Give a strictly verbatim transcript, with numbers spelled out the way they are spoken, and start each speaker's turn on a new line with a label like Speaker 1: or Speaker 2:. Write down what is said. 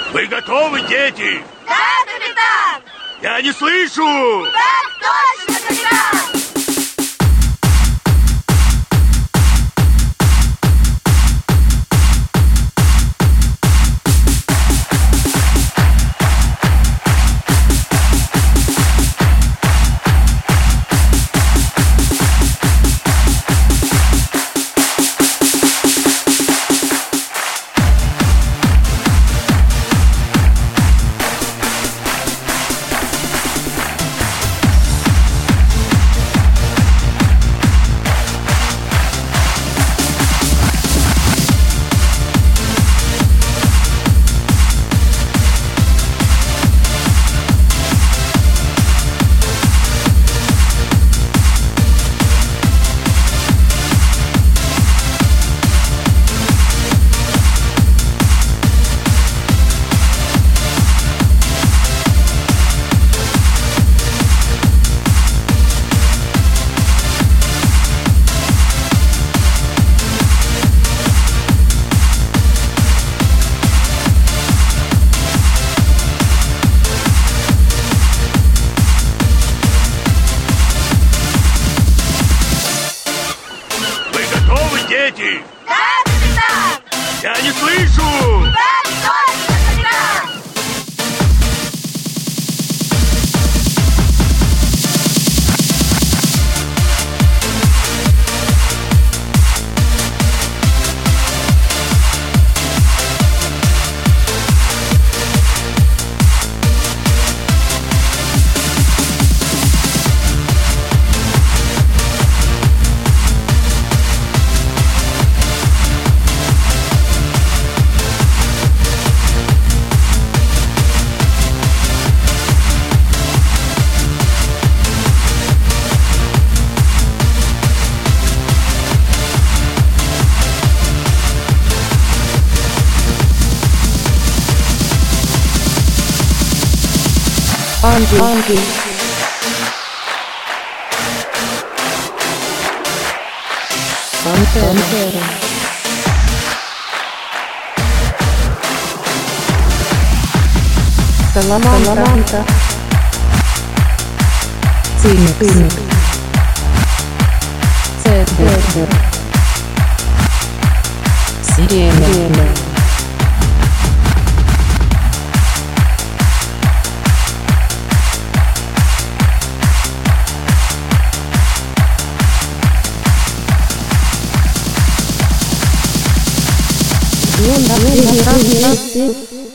Speaker 1: Вы готовы, дети?
Speaker 2: Да, капитан!
Speaker 1: Я не слышу!
Speaker 2: Так точно, капитан!
Speaker 1: Дети!
Speaker 2: Да, капитан!
Speaker 1: Я не слышу!
Speaker 2: Так точно, капитан!
Speaker 3: Анги. Анги. Пантера. Саламандра. Циник. Цербер. Сирена. Луна, луна, луна, луна.